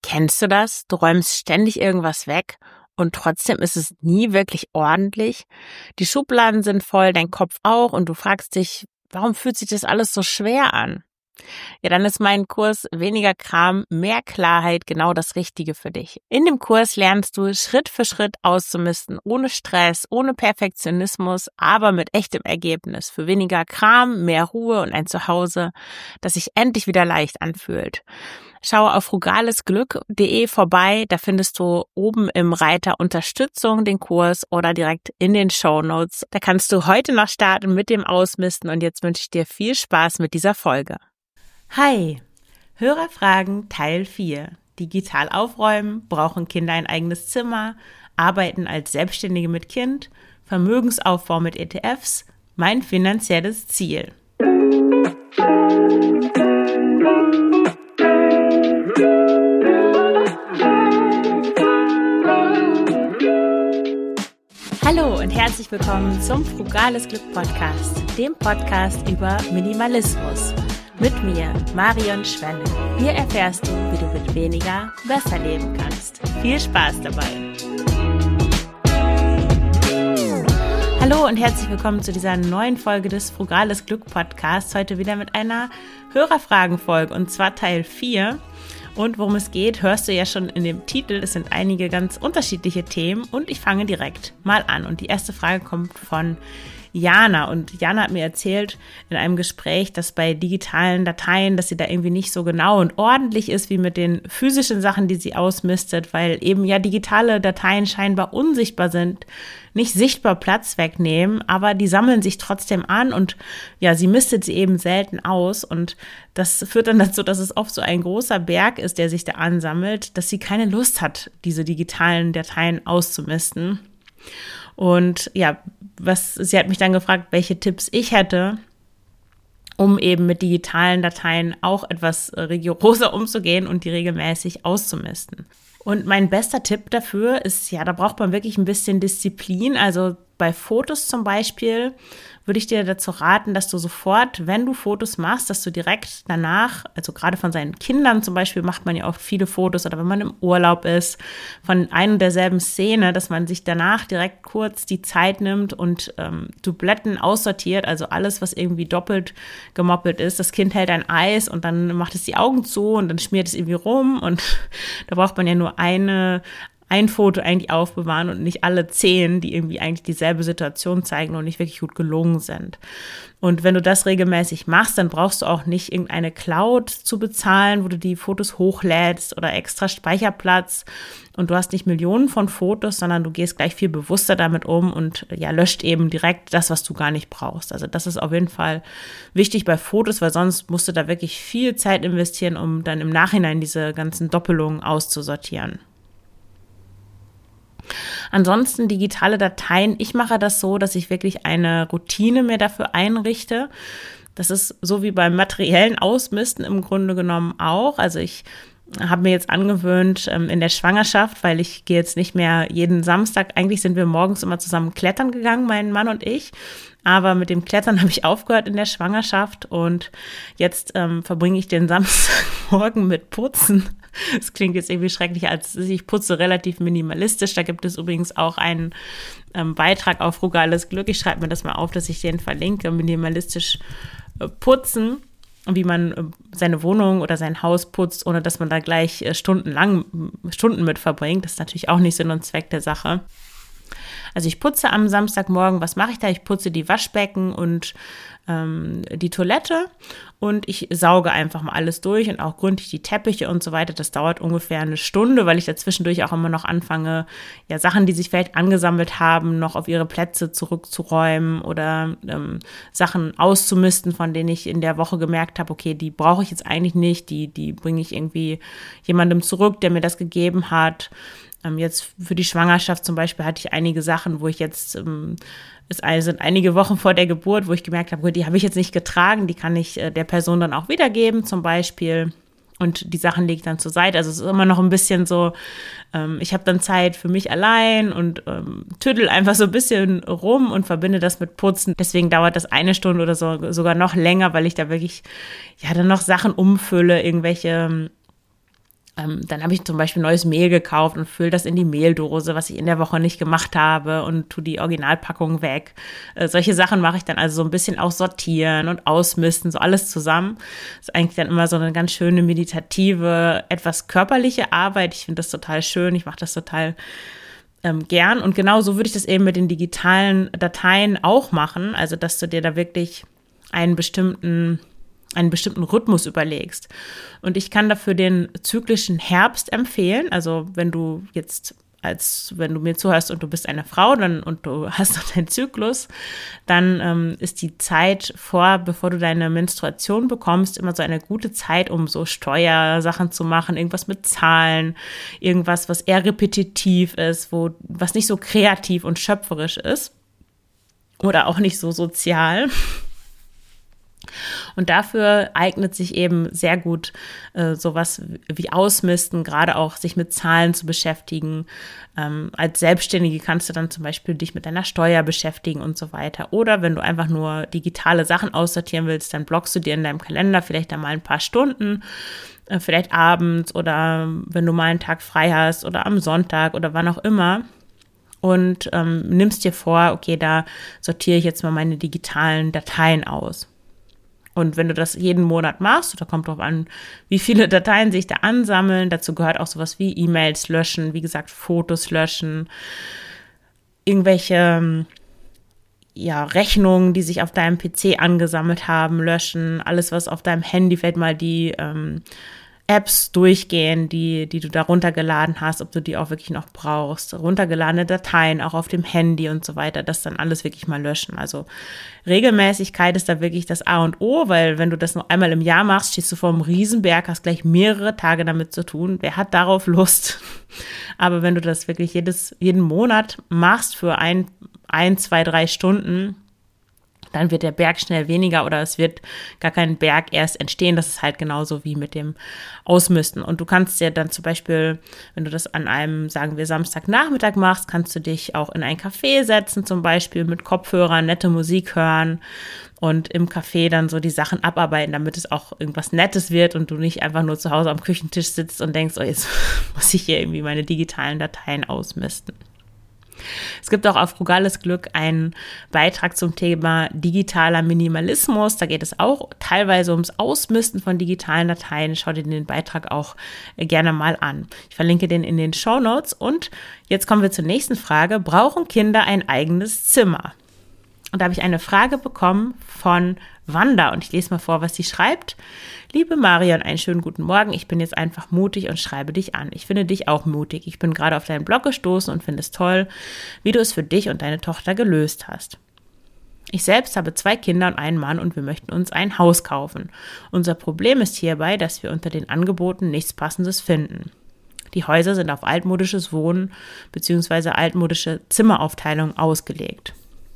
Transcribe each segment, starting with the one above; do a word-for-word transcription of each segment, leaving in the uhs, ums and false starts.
Kennst du das? Du räumst ständig irgendwas weg und trotzdem ist es nie wirklich ordentlich. Die Schubladen sind voll, dein Kopf auch und du fragst dich, warum fühlt sich das alles so schwer an? Ja, dann ist mein Kurs Weniger Kram, mehr Klarheit genau das Richtige für dich. In dem Kurs lernst du Schritt für Schritt auszumisten, ohne Stress, ohne Perfektionismus, aber mit echtem Ergebnis. Für weniger Kram, mehr Ruhe und ein Zuhause, das sich endlich wieder leicht anfühlt. Schau auf frugalesglück punkt de vorbei, da findest du oben im Reiter Unterstützung den Kurs oder direkt in den Shownotes. Da kannst du heute noch starten mit dem Ausmisten und jetzt wünsche ich dir viel Spaß mit dieser Folge. Hi, Hörerfragen Teil vier. Digital aufräumen, brauchen Kinder ein eigenes Zimmer, arbeiten als Selbstständige mit Kind, Vermögensaufbau mit E T Fs, mein finanzielles Ziel. Hallo und herzlich willkommen zum Frugales Glück Podcast, dem Podcast über Minimalismus. Mit mir, Marion Schwenne. Hier erfährst du, wie du mit weniger besser leben kannst. Viel Spaß dabei! Hallo und herzlich willkommen zu dieser neuen Folge des Frugales Glück Podcasts. Heute wieder mit einer Hörerfragenfolge und zwar Teil vier. Und worum es geht, hörst du ja schon in dem Titel. Es sind einige ganz unterschiedliche Themen und ich fange direkt mal an. Und die erste Frage kommt von Jana. Und Jana hat mir erzählt in einem Gespräch, dass bei digitalen Dateien, dass sie da irgendwie nicht so genau und ordentlich ist wie mit den physischen Sachen, die sie ausmistet, weil eben ja digitale Dateien scheinbar unsichtbar sind, nicht sichtbar Platz wegnehmen, aber die sammeln sich trotzdem an und ja, sie mistet sie eben selten aus und das führt dann dazu, dass es oft so ein großer Berg ist, der sich da ansammelt, dass sie keine Lust hat, diese digitalen Dateien auszumisten. Und ja, was, sie hat mich dann gefragt, welche Tipps ich hätte, um eben mit digitalen Dateien auch etwas rigoroser umzugehen und die regelmäßig auszumisten. Und mein bester Tipp dafür ist, ja, da braucht man wirklich ein bisschen Disziplin. Also bei Fotos zum Beispiel würde ich dir dazu raten, dass du sofort, wenn du Fotos machst, dass du direkt danach, also gerade von seinen Kindern zum Beispiel, macht man ja oft viele Fotos oder wenn man im Urlaub ist, von einer und derselben Szene, dass man sich danach direkt kurz die Zeit nimmt und ähm, Dubletten aussortiert, also alles, was irgendwie doppelt gemoppelt ist. Das Kind hält ein Eis und dann macht es die Augen zu und dann schmiert es irgendwie rum und da braucht man ja nur eine ein Foto eigentlich aufbewahren und nicht alle zehn, die irgendwie eigentlich dieselbe Situation zeigen und nicht wirklich gut gelungen sind. Und wenn du das regelmäßig machst, dann brauchst du auch nicht irgendeine Cloud zu bezahlen, wo du die Fotos hochlädst oder extra Speicherplatz und du hast nicht Millionen von Fotos, sondern du gehst gleich viel bewusster damit um und ja, löscht eben direkt das, was du gar nicht brauchst. Also das ist auf jeden Fall wichtig bei Fotos, weil sonst musst du da wirklich viel Zeit investieren, um dann im Nachhinein diese ganzen Doppelungen auszusortieren. Ansonsten digitale Dateien, ich mache das so, dass ich wirklich eine Routine mir dafür einrichte. Das ist so wie beim materiellen Ausmisten im Grunde genommen auch. Also ich habe mir jetzt angewöhnt in der Schwangerschaft, weil ich gehe jetzt nicht mehr jeden Samstag, eigentlich sind wir morgens immer zusammen klettern gegangen, mein Mann und ich. Aber mit dem Klettern habe ich aufgehört in der Schwangerschaft und jetzt ähm, verbringe ich den Samstagmorgen mit Putzen. Das klingt jetzt irgendwie schrecklich, als ich putze relativ minimalistisch. Da gibt es übrigens auch einen ähm, Beitrag auf Frugales Glück. Ich schreibe mir das mal auf, dass ich den verlinke. Minimalistisch äh, putzen, wie man äh, seine Wohnung oder sein Haus putzt, ohne dass man da gleich äh, stundenlang Stunden mit verbringt. Das ist natürlich auch nicht Sinn und Zweck der Sache. Also ich putze am Samstagmorgen, was mache ich da? Ich putze die Waschbecken und ähm, die Toilette und ich sauge einfach mal alles durch und auch gründlich die Teppiche und so weiter. Das dauert ungefähr eine Stunde, weil ich dazwischendurch auch immer noch anfange, ja Sachen, die sich vielleicht angesammelt haben, noch auf ihre Plätze zurückzuräumen oder ähm, Sachen auszumisten, von denen ich in der Woche gemerkt habe, okay, die brauche ich jetzt eigentlich nicht, die, die bringe ich irgendwie jemandem zurück, der mir das gegeben hat. Jetzt für die Schwangerschaft zum Beispiel hatte ich einige Sachen, wo ich jetzt, ähm, es sind einige Wochen vor der Geburt, wo ich gemerkt habe, gut, die habe ich jetzt nicht getragen, die kann ich äh, der Person dann auch wiedergeben zum Beispiel und die Sachen lege ich dann zur Seite. Also es ist immer noch ein bisschen so, ähm, ich habe dann Zeit für mich allein und ähm, tüdel einfach so ein bisschen rum und verbinde das mit Putzen. Deswegen dauert das eine Stunde oder so sogar noch länger, weil ich da wirklich ja dann noch Sachen umfülle, irgendwelche Ähm, dann habe ich zum Beispiel neues Mehl gekauft und fülle das in die Mehldose, was ich in der Woche nicht gemacht habe, und tue die Originalpackung weg. Äh, solche Sachen mache ich dann, also so ein bisschen auch sortieren und ausmisten, so alles zusammen. Das ist eigentlich dann immer so eine ganz schöne meditative, etwas körperliche Arbeit. Ich finde das total schön, ich mache das total ähm, gern. Und genau so würde ich das eben mit den digitalen Dateien auch machen, also dass du dir da wirklich einen bestimmten einen bestimmten Rhythmus überlegst. Und ich kann dafür den zyklischen Herbst empfehlen. Also wenn du jetzt, als wenn du mir zuhörst und du bist eine Frau dann, und du hast noch deinen Zyklus, dann ähm, ist die Zeit vor, bevor du deine Menstruation bekommst, immer so eine gute Zeit, um so Steuersachen zu machen, irgendwas mit Zahlen, irgendwas, was eher repetitiv ist, wo, was nicht so kreativ und schöpferisch ist oder auch nicht so sozial. Und dafür eignet sich eben sehr gut äh, sowas wie Ausmisten, gerade auch sich mit Zahlen zu beschäftigen. Ähm, als Selbstständige kannst du dann zum Beispiel dich mit deiner Steuer beschäftigen und so weiter. Oder wenn du einfach nur digitale Sachen aussortieren willst, dann blockst du dir in deinem Kalender vielleicht einmal ein paar Stunden, äh, vielleicht abends oder wenn du mal einen Tag frei hast oder am Sonntag oder wann auch immer. Und ähm, nimmst dir vor, okay, da sortiere ich jetzt mal meine digitalen Dateien aus. Und wenn du das jeden Monat machst, da kommt drauf an, wie viele Dateien sich da ansammeln, dazu gehört auch sowas wie E-Mails löschen, wie gesagt, Fotos löschen, irgendwelche ja, Rechnungen, die sich auf deinem P C angesammelt haben, löschen, alles, was auf deinem Handy, vielleicht mal die ähm, Apps durchgehen, die, die du da runtergeladen hast, ob du die auch wirklich noch brauchst, runtergeladene Dateien auch auf dem Handy und so weiter, das dann alles wirklich mal löschen. Also Regelmäßigkeit ist da wirklich das A und O, weil wenn du das nur einmal im Jahr machst, stehst du vor einem Riesenberg, hast gleich mehrere Tage damit zu tun. Wer hat darauf Lust? Aber wenn du das wirklich jedes, jeden Monat machst für ein, ein, zwei, drei Stunden, dann wird der Berg schnell weniger oder es wird gar kein Berg erst entstehen. Das ist halt genauso wie mit dem Ausmisten. Und du kannst dir dann zum Beispiel, wenn du das an einem, sagen wir, Samstagnachmittag machst, kannst du dich auch in ein Café setzen, zum Beispiel mit Kopfhörern, nette Musik hören und im Café dann so die Sachen abarbeiten, damit es auch irgendwas Nettes wird und du nicht einfach nur zu Hause am Küchentisch sitzt und denkst, oh, jetzt muss ich hier irgendwie meine digitalen Dateien ausmisten. Es gibt auch auf Frugales Glück einen Beitrag zum Thema digitaler Minimalismus. Da geht es auch teilweise ums Ausmisten von digitalen Dateien. Schau dir den Beitrag auch gerne mal an. Ich verlinke den in den Shownotes. Und jetzt kommen wir zur nächsten Frage. Brauchen Kinder ein eigenes Zimmer? Und da habe ich eine Frage bekommen von Wanda und ich lese mal vor, was sie schreibt. Liebe Marion, einen schönen guten Morgen. Ich bin jetzt einfach mutig und schreibe dich an. Ich finde dich auch mutig. Ich bin gerade auf deinen Blog gestoßen und finde es toll, wie du es für dich und deine Tochter gelöst hast. Ich selbst habe zwei Kinder und einen Mann und wir möchten uns ein Haus kaufen. Unser Problem ist hierbei, dass wir unter den Angeboten nichts Passendes finden. Die Häuser sind auf altmodisches Wohnen bzw. altmodische Zimmeraufteilung ausgelegt.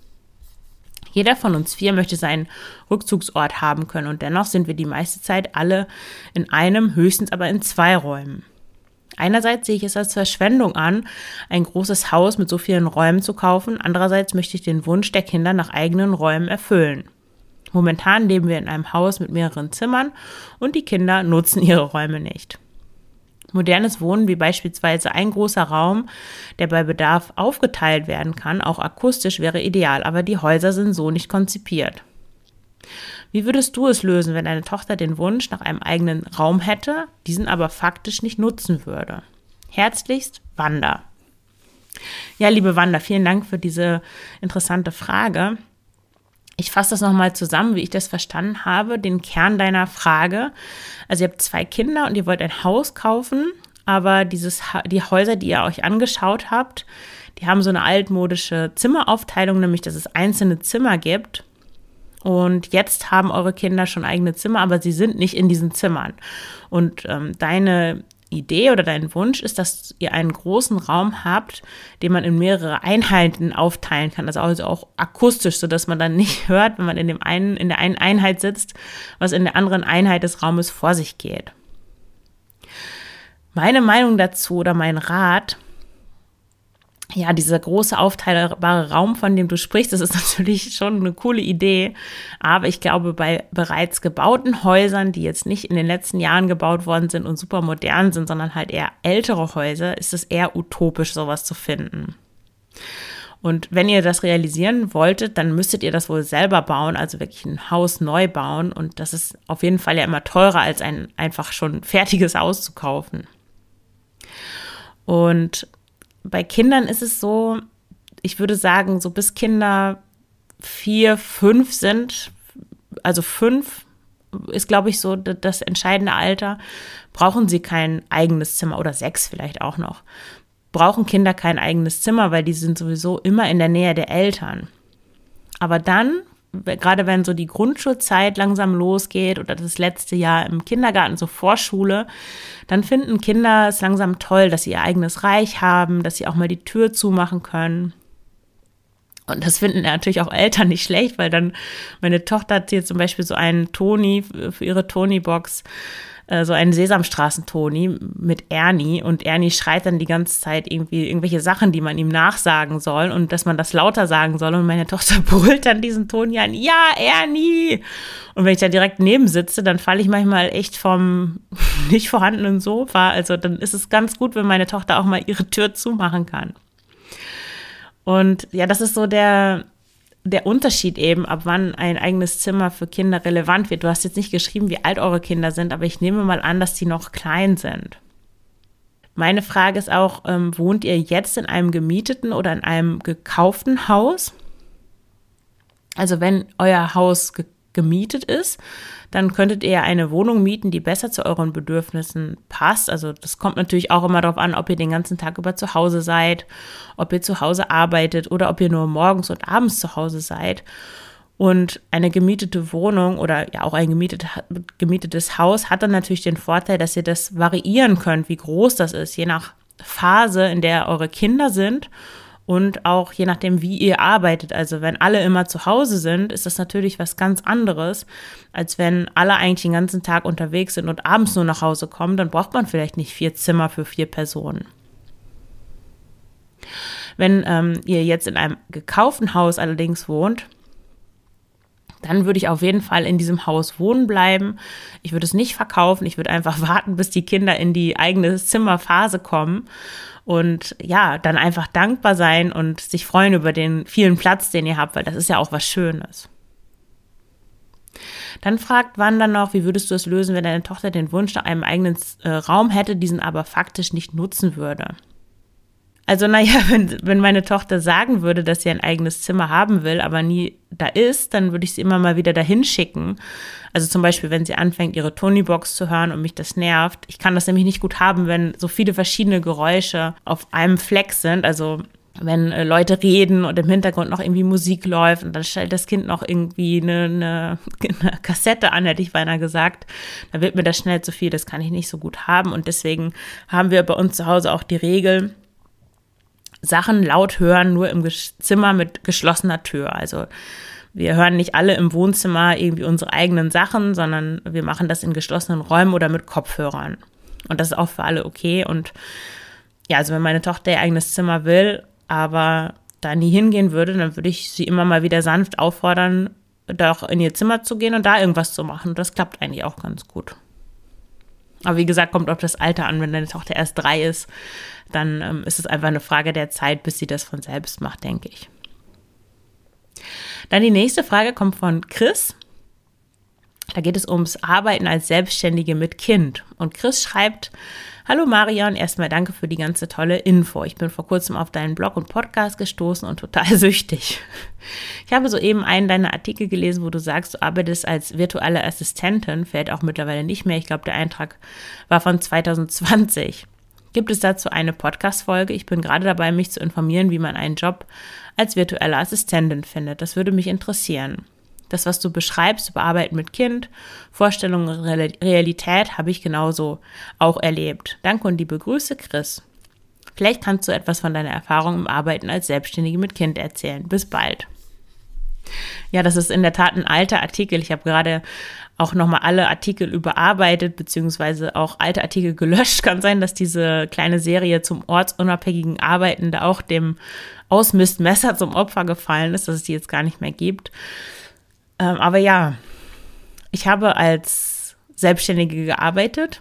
Jeder von uns vier möchte seinen Rückzugsort haben können und dennoch sind wir die meiste Zeit alle in einem, höchstens aber in zwei Räumen. Einerseits sehe ich es als Verschwendung an, ein großes Haus mit so vielen Räumen zu kaufen, andererseits möchte ich den Wunsch der Kinder nach eigenen Räumen erfüllen. Momentan leben wir in einem Haus mit mehreren Zimmern und die Kinder nutzen ihre Räume nicht. Modernes Wohnen, wie beispielsweise ein großer Raum, der bei Bedarf aufgeteilt werden kann, auch akustisch wäre ideal, aber die Häuser sind so nicht konzipiert. Wie würdest du es lösen, wenn deine Tochter den Wunsch nach einem eigenen Raum hätte, diesen aber faktisch nicht nutzen würde? Herzlichst, Wanda. Ja, liebe Wanda, vielen Dank für diese interessante Frage. Ich fasse das nochmal zusammen, wie ich das verstanden habe, den Kern deiner Frage. Also ihr habt zwei Kinder und ihr wollt ein Haus kaufen, aber dieses, die Häuser, die ihr euch angeschaut habt, die haben so eine altmodische Zimmeraufteilung, nämlich dass es einzelne Zimmer gibt. Und jetzt haben eure Kinder schon eigene Zimmer, aber sie sind nicht in diesen Zimmern. Und ähm, deine Idee oder dein Wunsch ist, dass ihr einen großen Raum habt, den man in mehrere Einheiten aufteilen kann, also auch akustisch, sodass man dann nicht hört, wenn man in dem einen, in der einen Einheit sitzt, was in der anderen Einheit des Raumes vor sich geht. Meine Meinung dazu oder mein Rat ja, dieser große aufteilbare Raum, von dem du sprichst, das ist natürlich schon eine coole Idee. Aber ich glaube, bei bereits gebauten Häusern, die jetzt nicht in den letzten Jahren gebaut worden sind und super modern sind, sondern halt eher ältere Häuser, ist es eher utopisch, sowas zu finden. Und wenn ihr das realisieren wolltet, dann müsstet ihr das wohl selber bauen, also wirklich ein Haus neu bauen. Und das ist auf jeden Fall ja immer teurer, als ein einfach schon fertiges Haus zu kaufen. Und bei Kindern ist es so, ich würde sagen, so bis Kinder vier, fünf sind, also fünf ist, glaube ich, so das entscheidende Alter, brauchen sie kein eigenes Zimmer oder sechs vielleicht auch noch. Brauchen Kinder kein eigenes Zimmer, weil die sind sowieso immer in der Nähe der Eltern. Aber dann, gerade wenn so die Grundschulzeit langsam losgeht oder das letzte Jahr im Kindergarten, so Vorschule, dann finden Kinder es langsam toll, dass sie ihr eigenes Reich haben, dass sie auch mal die Tür zumachen können. Und das finden natürlich auch Eltern nicht schlecht, weil dann meine Tochter hat hier zum Beispiel so einen Toni für ihre Toni-Box, so einen Sesamstraßen-Toni mit Ernie und Ernie schreit dann die ganze Zeit irgendwie irgendwelche Sachen, die man ihm nachsagen soll und dass man das lauter sagen soll und meine Tochter brüllt dann diesen Toni an, ja, Ernie! Und wenn ich da direkt neben sitze, dann falle ich manchmal echt vom nicht vorhandenen Sofa, also dann ist es ganz gut, wenn meine Tochter auch mal ihre Tür zumachen kann. Und ja, das ist so der der Unterschied eben, ab wann ein eigenes Zimmer für Kinder relevant wird. Du hast jetzt nicht geschrieben, wie alt eure Kinder sind, aber ich nehme mal an, dass die noch klein sind. Meine Frage ist auch, ähm, wohnt ihr jetzt in einem gemieteten oder in einem gekauften Haus? Also wenn euer Haus ge- gemietet ist, dann könntet ihr eine Wohnung mieten, die besser zu euren Bedürfnissen passt. Also das kommt natürlich auch immer darauf an, ob ihr den ganzen Tag über zu Hause seid, ob ihr zu Hause arbeitet oder ob ihr nur morgens und abends zu Hause seid. Und eine gemietete Wohnung oder ja auch ein gemietet, gemietetes Haus hat dann natürlich den Vorteil, dass ihr das variieren könnt, wie groß das ist, je nach Phase, in der eure Kinder sind. Und auch je nachdem, wie ihr arbeitet. Also wenn alle immer zu Hause sind, ist das natürlich was ganz anderes, als wenn alle eigentlich den ganzen Tag unterwegs sind und abends nur nach Hause kommen. Dann braucht man vielleicht nicht vier Zimmer für vier Personen. Wenn ähm, ihr jetzt in einem gekauften Haus allerdings wohnt, dann würde ich auf jeden Fall in diesem Haus wohnen bleiben. Ich würde es nicht verkaufen. Ich würde einfach warten, bis die Kinder in die eigene Zimmerphase kommen. Und ja, dann einfach dankbar sein und sich freuen über den vielen Platz, den ihr habt, weil das ist ja auch was Schönes. Dann fragt Wanda noch, wie würdest du es lösen, wenn deine Tochter den Wunsch nach einem eigenen äh, Raum hätte, diesen aber faktisch nicht nutzen würde? Also naja, wenn, wenn meine Tochter sagen würde, dass sie ein eigenes Zimmer haben will, aber nie da ist, dann würde ich sie immer mal wieder dahin schicken. Also zum Beispiel, wenn sie anfängt, ihre Toni-Box zu hören und mich das nervt. Ich kann das nämlich nicht gut haben, wenn so viele verschiedene Geräusche auf einem Fleck sind. Also wenn äh, Leute reden und im Hintergrund noch irgendwie Musik läuft und dann stellt das Kind noch irgendwie eine, eine, eine Kassette an, hätte ich beinahe gesagt. Da wird mir das schnell zu viel, das kann ich nicht so gut haben. Und deswegen haben wir bei uns zu Hause auch die Regel, Sachen laut hören, nur im Zimmer mit geschlossener Tür. Also wir hören nicht alle im Wohnzimmer irgendwie unsere eigenen Sachen, sondern wir machen das in geschlossenen Räumen oder mit Kopfhörern. Und das ist auch für alle okay. Und ja, also wenn meine Tochter ihr eigenes Zimmer will, aber da nie hingehen würde, dann würde ich sie immer mal wieder sanft auffordern, doch in ihr Zimmer zu gehen und da irgendwas zu machen. Und das klappt eigentlich auch ganz gut. Aber wie gesagt, kommt auf das Alter an. Wenn deine Tochter erst drei ist, dann ähm, ist es einfach eine Frage der Zeit, bis sie das von selbst macht, denke ich. Dann die nächste Frage kommt von Chris. Da geht es ums Arbeiten als Selbstständige mit Kind. Und Chris schreibt, hallo Marion, erstmal danke für die ganze tolle Info. Ich bin vor kurzem auf deinen Blog und Podcast gestoßen und total süchtig. Ich habe soeben einen deiner Artikel gelesen, wo du sagst, du arbeitest als virtuelle Assistentin, fällt auch mittlerweile nicht mehr. Ich glaube, der Eintrag war von zwanzig zwanzig. Gibt es dazu eine Podcast-Folge? Ich bin gerade dabei, mich zu informieren, wie man einen Job als virtuelle Assistentin findet. Das würde mich interessieren. Das, was du beschreibst, über Arbeiten mit Kind, Vorstellung und Realität, habe ich genauso auch erlebt. Danke und liebe Grüße, Chris. Vielleicht kannst du etwas von deiner Erfahrung im Arbeiten als Selbstständige mit Kind erzählen. Bis bald. Ja, das ist in der Tat ein alter Artikel. Ich habe gerade auch nochmal alle Artikel überarbeitet, beziehungsweise auch alte Artikel gelöscht. Kann sein, dass diese kleine Serie zum ortsunabhängigen Arbeiten da auch dem Ausmistmesser zum Opfer gefallen ist, dass es die jetzt gar nicht mehr gibt. Ähm, aber ja, ich habe als Selbstständige gearbeitet,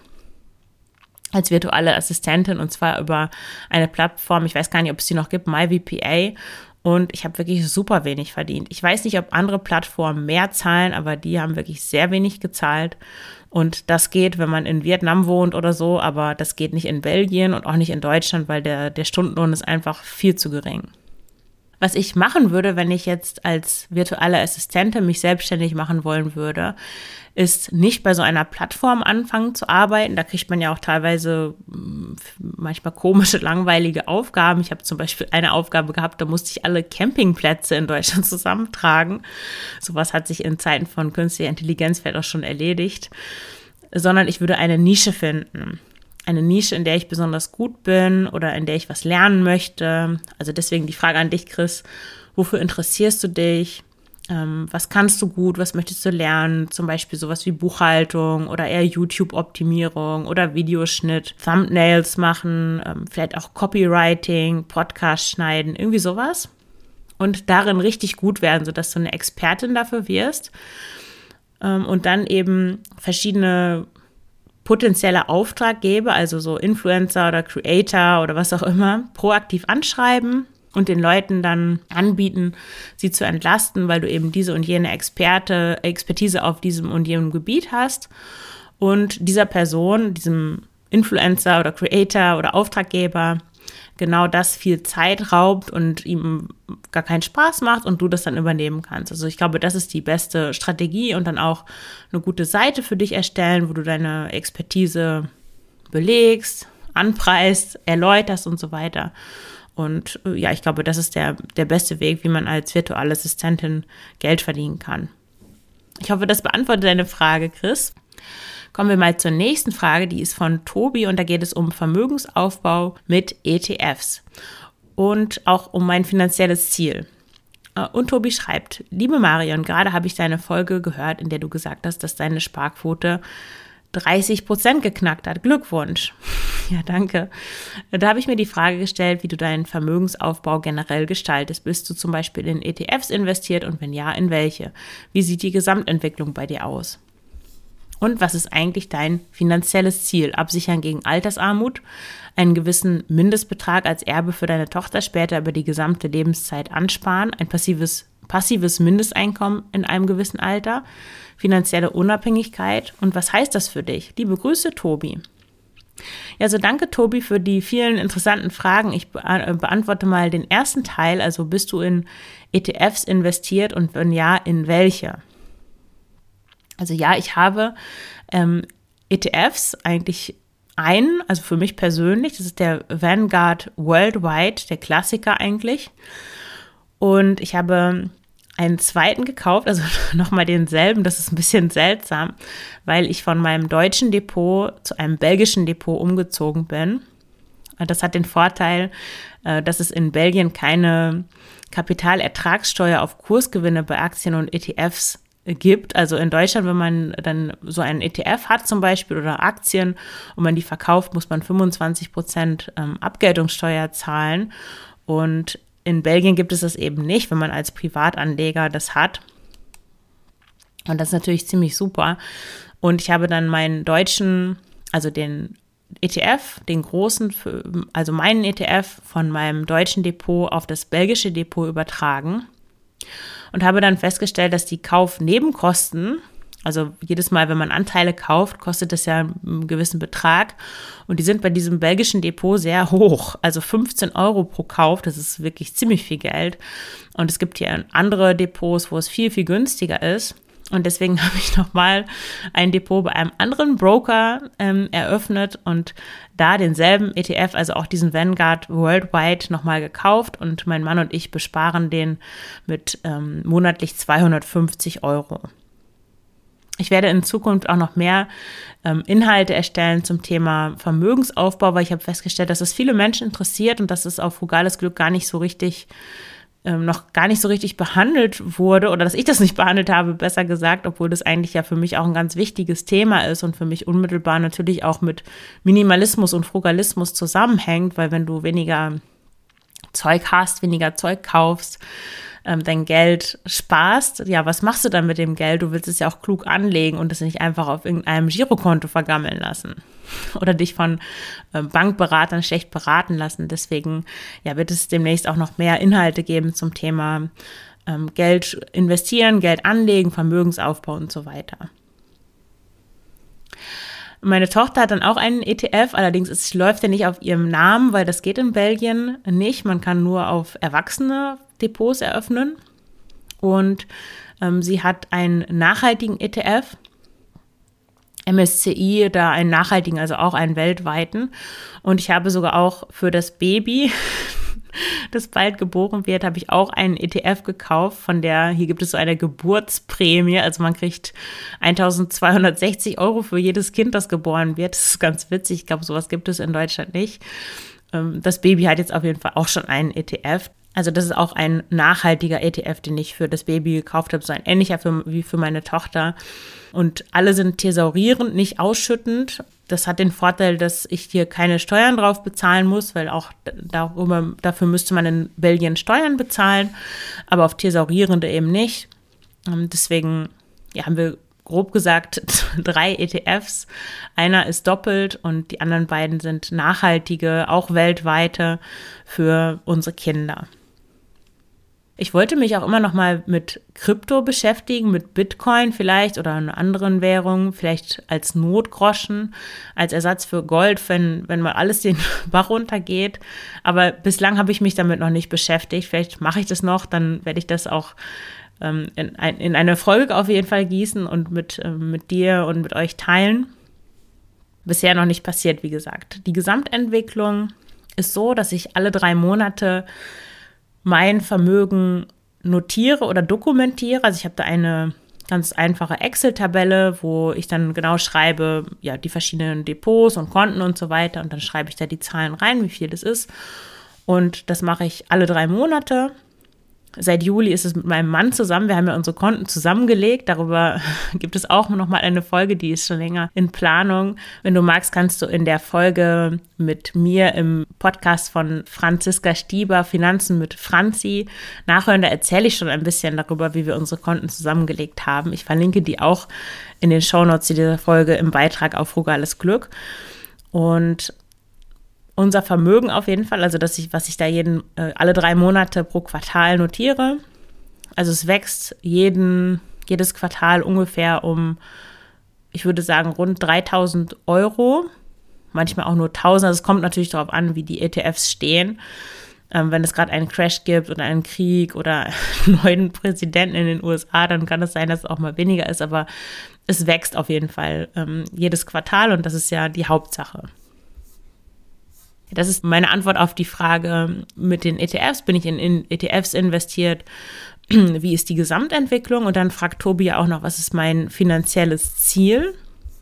als virtuelle Assistentin, und zwar über eine Plattform, ich weiß gar nicht, ob es die noch gibt, MyVPA. Und ich habe wirklich super wenig verdient. Ich weiß nicht, ob andere Plattformen mehr zahlen, aber die haben wirklich sehr wenig gezahlt. Und das geht, wenn man in Vietnam wohnt oder so, aber das geht nicht in Belgien und auch nicht in Deutschland, weil der, der Stundenlohn ist einfach viel zu gering. Was ich machen würde, wenn ich jetzt als virtuelle Assistentin mich selbstständig machen wollen würde, ist nicht bei so einer Plattform anfangen zu arbeiten. Da kriegt man ja auch teilweise manchmal komische, langweilige Aufgaben. Ich habe zum Beispiel eine Aufgabe gehabt, da musste ich alle Campingplätze in Deutschland zusammentragen. Sowas hat sich in Zeiten von künstlicher Intelligenz vielleicht auch schon erledigt. Sondern ich würde eine Nische finden. Eine Nische, in der ich besonders gut bin oder in der ich was lernen möchte. Also deswegen die Frage an dich, Chris, wofür interessierst du dich? Ähm, was kannst du gut? Was möchtest du lernen? Zum Beispiel sowas wie Buchhaltung oder eher YouTube-Optimierung oder Videoschnitt, Thumbnails machen, ähm, vielleicht auch Copywriting, Podcast schneiden, irgendwie sowas. Und darin richtig gut werden, sodass du eine Expertin dafür wirst. Ähm, und dann eben verschiedene potenzielle Auftraggeber, also so Influencer oder Creator oder was auch immer, proaktiv anschreiben und den Leuten dann anbieten, sie zu entlasten, weil du eben diese und jene Experte, Expertise auf diesem und jenem Gebiet hast und dieser Person, diesem Influencer oder Creator oder Auftraggeber genau das viel Zeit raubt und ihm gar keinen Spaß macht und du das dann übernehmen kannst. Also ich glaube, das ist die beste Strategie und dann auch eine gute Seite für dich erstellen, wo du deine Expertise belegst, anpreist, erläuterst und so weiter. Und ja, ich glaube, das ist der, der beste Weg, wie man als virtuelle Assistentin Geld verdienen kann. Ich hoffe, das beantwortet deine Frage, Chris. Kommen wir mal zur nächsten Frage, die ist von Tobi und da geht es um Vermögensaufbau mit E T Fs und auch um mein finanzielles Ziel. Und Tobi schreibt, liebe Marion, gerade habe ich deine Folge gehört, in der du gesagt hast, dass deine Sparquote dreißig Prozent geknackt hat. Glückwunsch. Ja, danke. Da habe ich mir die Frage gestellt, wie du deinen Vermögensaufbau generell gestaltest. Bist du zum Beispiel in E T Fs investiert und wenn ja, in welche? Wie sieht die Gesamtentwicklung bei dir aus? Und was ist eigentlich dein finanzielles Ziel? Absichern gegen Altersarmut, einen gewissen Mindestbetrag als Erbe für deine Tochter später über die gesamte Lebenszeit ansparen, ein passives, passives Mindesteinkommen in einem gewissen Alter, finanzielle Unabhängigkeit. Und was heißt das für dich? Liebe Grüße, Tobi. Ja, so danke, Tobi, für die vielen interessanten Fragen. Ich beantworte mal den ersten Teil. Also bist du in E T Fs investiert und wenn ja, in welche? Also ja, ich habe ähm, E T Fs eigentlich einen, also für mich persönlich, das ist der Vanguard Worldwide, der Klassiker eigentlich. Und ich habe einen zweiten gekauft, also nochmal denselben, das ist ein bisschen seltsam, weil ich von meinem deutschen Depot zu einem belgischen Depot umgezogen bin. Und das hat den Vorteil, äh, dass es in Belgien keine Kapitalertragssteuer auf Kursgewinne bei Aktien und E T Fs gibt. Also in Deutschland, wenn man dann so einen E T F hat zum Beispiel oder Aktien und man die verkauft, muss man fünfundzwanzig Prozent ähm, Abgeltungssteuer zahlen. Und in Belgien gibt es das eben nicht, wenn man als Privatanleger das hat. Und das ist natürlich ziemlich super. Und ich habe dann meinen deutschen, also den E T F, den großen, also meinen E T F von meinem deutschen Depot auf das belgische Depot übertragen. Und habe dann festgestellt, dass die Kaufnebenkosten, also jedes Mal, wenn man Anteile kauft, kostet das ja einen gewissen Betrag. Und die sind bei diesem belgischen Depot sehr hoch. Also fünfzehn Euro pro Kauf, das ist wirklich ziemlich viel Geld. Und es gibt hier andere Depots, wo es viel, viel günstiger ist. Und deswegen habe ich nochmal ein Depot bei einem anderen Broker ähm, eröffnet und da denselben E T F, also auch diesen Vanguard Worldwide, nochmal gekauft. Und mein Mann und ich besparen den mit ähm, monatlich zweihundertfünfzig Euro. Ich werde in Zukunft auch noch mehr ähm, Inhalte erstellen zum Thema Vermögensaufbau, weil ich habe festgestellt, dass es viele Menschen interessiert und dass es auf Frugales Glück gar nicht so richtig ähm, noch gar nicht so richtig behandelt wurde oder dass ich das nicht behandelt habe, besser gesagt, obwohl das eigentlich ja für mich auch ein ganz wichtiges Thema ist und für mich unmittelbar natürlich auch mit Minimalismus und Frugalismus zusammenhängt, weil wenn du weniger Zeug hast, weniger Zeug kaufst, ähm, dein Geld sparst, ja, was machst du dann mit dem Geld? Du willst es ja auch klug anlegen und es nicht einfach auf irgendeinem Girokonto vergammeln lassen oder dich von äh, Bankberatern schlecht beraten lassen. Deswegen ja, wird es demnächst auch noch mehr Inhalte geben zum Thema ähm, Geld investieren, Geld anlegen, Vermögensaufbau und so weiter. Meine Tochter hat dann auch einen E T F, allerdings es läuft ja nicht auf ihrem Namen, weil das geht in Belgien nicht. Man kann nur auf erwachsene Depots eröffnen. Und ähm, sie hat einen nachhaltigen E T F, M S C I, da einen nachhaltigen, also auch einen weltweiten. Und ich habe sogar auch für das Baby, das bald geboren wird, habe ich auch einen E T F gekauft, von der, hier gibt es so eine Geburtsprämie, also man kriegt eintausendzweihundertsechzig Euro für jedes Kind, das geboren wird. Das ist ganz witzig, ich glaube, sowas gibt es in Deutschland nicht. Das Baby hat jetzt auf jeden Fall auch schon einen E T F. Also das ist auch ein nachhaltiger E T F, den ich für das Baby gekauft habe, so ein ähnlicher für, wie für meine Tochter. Und alle sind thesaurierend, nicht ausschüttend. Das hat den Vorteil, dass ich hier keine Steuern drauf bezahlen muss, weil auch darüber, dafür müsste man in Belgien Steuern bezahlen, aber auf thesaurierende eben nicht. Deswegen ja, haben wir grob gesagt drei E T Fs. Einer ist doppelt und die anderen beiden sind nachhaltige, auch weltweite für unsere Kinder. Ich wollte mich auch immer noch mal mit Krypto beschäftigen, mit Bitcoin vielleicht oder einer anderen Währung, vielleicht als Notgroschen, als Ersatz für Gold, wenn, wenn mal alles den Bach runtergeht. Aber bislang habe ich mich damit noch nicht beschäftigt. Vielleicht mache ich das noch, dann werde ich das auch ähm, in, ein, in eine Folge auf jeden Fall gießen und mit, ähm, mit dir und mit euch teilen. Bisher noch nicht passiert, wie gesagt. Die Gesamtentwicklung ist so, dass ich alle drei Monate mein Vermögen notiere oder dokumentiere. Also ich habe da eine ganz einfache Excel-Tabelle, wo ich dann genau schreibe, ja, die verschiedenen Depots und Konten und so weiter. Und dann schreibe ich da die Zahlen rein, wie viel das ist. Und das mache ich alle drei Monate. Seit Juli ist es mit meinem Mann zusammen. Wir haben ja unsere Konten zusammengelegt. Darüber gibt es auch noch mal eine Folge, die ist schon länger in Planung. Wenn du magst, kannst du in der Folge mit mir im Podcast von Franziska Stieber, Finanzen mit Franzi, nachhören. Da erzähle ich schon ein bisschen darüber, wie wir unsere Konten zusammengelegt haben. Ich verlinke die auch in den Shownotes zu dieser Folge im Beitrag auf Frugales Glück. Und unser Vermögen auf jeden Fall, also dass ich, was ich da jeden, äh, alle drei Monate pro Quartal notiere. Also es wächst jeden, jedes Quartal ungefähr um, ich würde sagen, rund dreitausend Euro. Manchmal auch nur tausend. Also es kommt natürlich darauf an, wie die E T Fs stehen. Ähm, wenn es gerade einen Crash gibt oder einen Krieg oder einen neuen Präsidenten in den U S A, dann kann es sein, dass es auch mal weniger ist. Aber es wächst auf jeden Fall ähm, jedes Quartal und das ist ja die Hauptsache. Das ist meine Antwort auf die Frage mit den E T Fs. Bin ich in, in E T Fs investiert? Wie ist die Gesamtentwicklung? Und dann fragt Tobi ja auch noch, was ist mein finanzielles Ziel?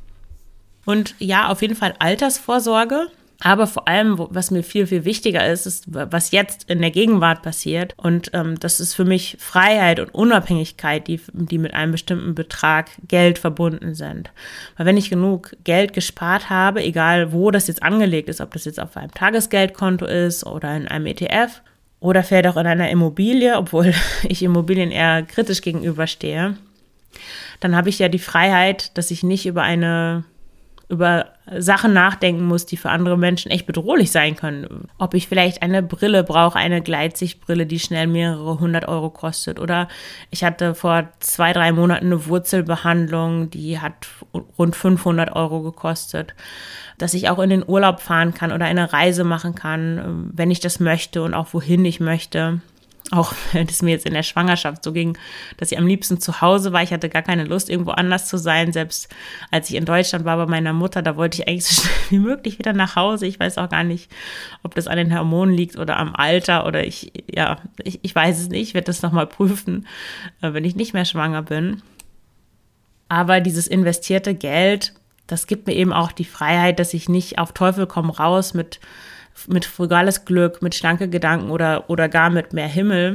Und ja, auf jeden Fall Altersvorsorge. Aber vor allem, was mir viel, viel wichtiger ist, ist, was jetzt in der Gegenwart passiert. Und ähm, das ist für mich Freiheit und Unabhängigkeit, die, die mit einem bestimmten Betrag Geld verbunden sind. Weil wenn ich genug Geld gespart habe, egal wo das jetzt angelegt ist, ob das jetzt auf einem Tagesgeldkonto ist oder in einem E T F oder vielleicht auch in einer Immobilie, obwohl ich Immobilien eher kritisch gegenüberstehe, dann habe ich ja die Freiheit, dass ich nicht über eine über Sachen nachdenken muss, die für andere Menschen echt bedrohlich sein können. Ob ich vielleicht eine Brille brauche, eine Gleitsichtbrille, die schnell mehrere hundert Euro kostet. Oder ich hatte vor zwei, drei Monaten eine Wurzelbehandlung, die hat rund fünfhundert Euro gekostet. Dass ich auch in den Urlaub fahren kann oder eine Reise machen kann, wenn ich das möchte und auch wohin ich möchte. Auch wenn es mir jetzt in der Schwangerschaft so ging, dass ich am liebsten zu Hause war. Ich hatte gar keine Lust, irgendwo anders zu sein. Selbst als ich in Deutschland war bei meiner Mutter, da wollte ich eigentlich so schnell wie möglich wieder nach Hause. Ich weiß auch gar nicht, ob das an den Hormonen liegt oder am Alter oder ich, ja, ich, ich weiß es nicht. Ich werde das nochmal prüfen, wenn ich nicht mehr schwanger bin. Aber dieses investierte Geld, das gibt mir eben auch die Freiheit, dass ich nicht auf Teufel komm raus mit mit frugales Glück, mit schlanke Gedanken oder, oder gar mit mehr Himmel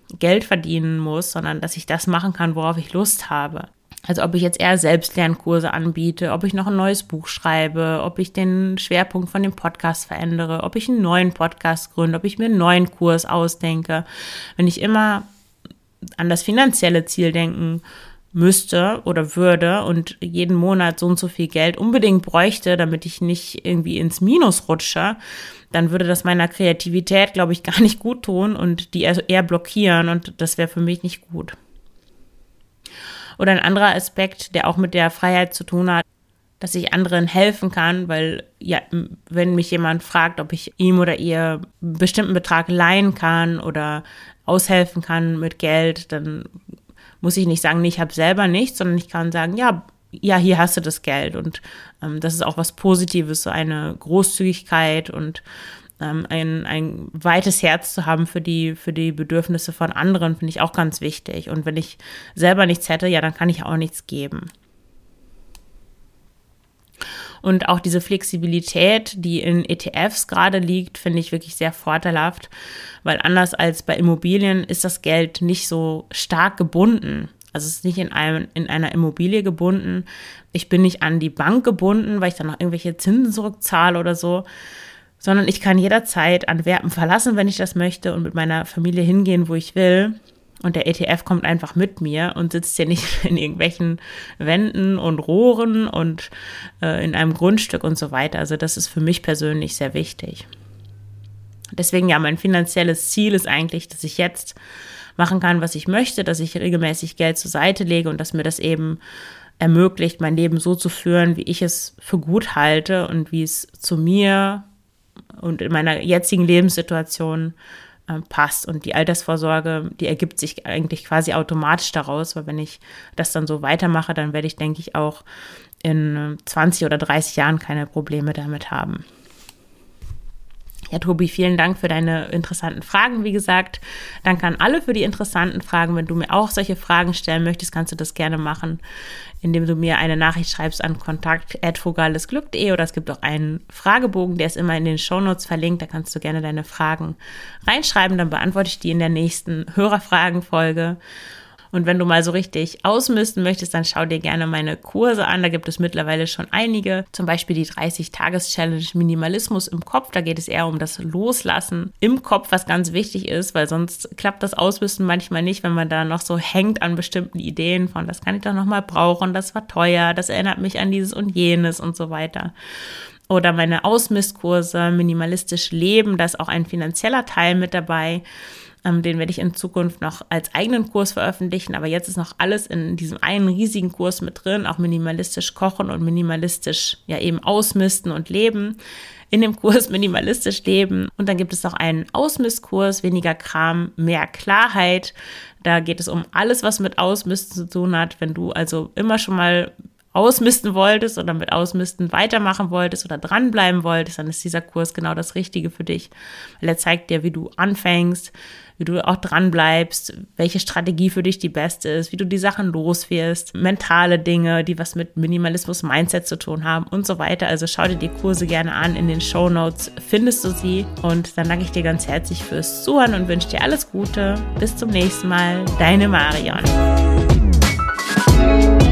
Geld verdienen muss, sondern dass ich das machen kann, worauf ich Lust habe. Also ob ich jetzt eher Selbstlernkurse anbiete, ob ich noch ein neues Buch schreibe, ob ich den Schwerpunkt von dem Podcast verändere, ob ich einen neuen Podcast gründe, ob ich mir einen neuen Kurs ausdenke. Wenn ich immer an das finanzielle Ziel denken müsste oder würde und jeden Monat so und so viel Geld unbedingt bräuchte, damit ich nicht irgendwie ins Minus rutsche, dann würde das meiner Kreativität, glaube ich, gar nicht gut tun und die eher blockieren und das wäre für mich nicht gut. Oder ein anderer Aspekt, der auch mit der Freiheit zu tun hat, dass ich anderen helfen kann, weil ja, wenn mich jemand fragt, ob ich ihm oder ihr einen bestimmten Betrag leihen kann oder aushelfen kann mit Geld, dann muss ich nicht sagen, nee, ich habe selber nichts, sondern ich kann sagen, ja, ja, hier hast du das Geld und ähm, das ist auch was Positives, so eine Großzügigkeit und ähm, ein, ein weites Herz zu haben für die, für die Bedürfnisse von anderen, finde ich auch ganz wichtig. Und wenn ich selber nichts hätte, ja, dann kann ich auch nichts geben. Und auch diese Flexibilität, die in E T Fs gerade liegt, finde ich wirklich sehr vorteilhaft, weil anders als bei Immobilien ist das Geld nicht so stark gebunden. Also es ist nicht in, einem, in einer Immobilie gebunden. Ich bin nicht an die Bank gebunden, weil ich dann noch irgendwelche Zinsen zurückzahle oder so, sondern ich kann jederzeit Antwerpen verlassen, wenn ich das möchte und mit meiner Familie hingehen, wo ich will. Und der E T F kommt einfach mit mir und sitzt hier nicht in irgendwelchen Wänden und Rohren und äh, in einem Grundstück und so weiter. Also das ist für mich persönlich sehr wichtig. Deswegen ja, mein finanzielles Ziel ist eigentlich, dass ich jetzt machen kann, was ich möchte, dass ich regelmäßig Geld zur Seite lege und dass mir das eben ermöglicht, mein Leben so zu führen, wie ich es für gut halte und wie es zu mir und in meiner jetzigen Lebenssituation äh, passt. Und die Altersvorsorge, die ergibt sich eigentlich quasi automatisch daraus, weil wenn ich das dann so weitermache, dann werde ich, denke ich, auch in zwanzig oder dreißig Jahren keine Probleme damit haben. Ja, Tobi, vielen Dank für deine interessanten Fragen, wie gesagt. Danke an alle für die interessanten Fragen. Wenn du mir auch solche Fragen stellen möchtest, kannst du das gerne machen, indem du mir eine Nachricht schreibst an kontakt at frugalesglück punkt de oder es gibt auch einen Fragebogen, der ist immer in den Shownotes verlinkt. Da kannst du gerne deine Fragen reinschreiben, dann beantworte ich die in der nächsten Hörerfragenfolge. Und wenn du mal so richtig ausmisten möchtest, dann schau dir gerne meine Kurse an. Da gibt es mittlerweile schon einige. Zum Beispiel die dreißig-Tages-Challenge Minimalismus im Kopf. Da geht es eher um das Loslassen im Kopf, was ganz wichtig ist, weil sonst klappt das Ausmisten manchmal nicht, wenn man da noch so hängt an bestimmten Ideen von, das kann ich doch noch mal brauchen, das war teuer, das erinnert mich an dieses und jenes und so weiter. Oder meine Ausmistkurse, minimalistisch leben, da ist auch ein finanzieller Teil mit dabei. Ähm, den werde ich in Zukunft noch als eigenen Kurs veröffentlichen, aber jetzt ist noch alles in diesem einen riesigen Kurs mit drin, auch minimalistisch kochen und minimalistisch ja eben ausmisten und leben. In dem Kurs minimalistisch leben. Und dann gibt es auch einen Ausmistkurs, weniger Kram, mehr Klarheit. Da geht es um alles, was mit Ausmisten zu tun hat. Wenn du also immer schon mal ausmisten wolltest oder mit Ausmisten weitermachen wolltest oder dranbleiben wolltest, dann ist dieser Kurs genau das Richtige für dich, weil er zeigt dir, wie du anfängst, wie du auch dranbleibst, welche Strategie für dich die beste ist, wie du die Sachen loswirst, mentale Dinge, die was mit Minimalismus, Mindset zu tun haben und so weiter. Also schau dir die Kurse gerne an, in den Shownotes findest du sie und dann danke ich dir ganz herzlich fürs Zuhören und wünsche dir alles Gute. Bis zum nächsten Mal, deine Marion.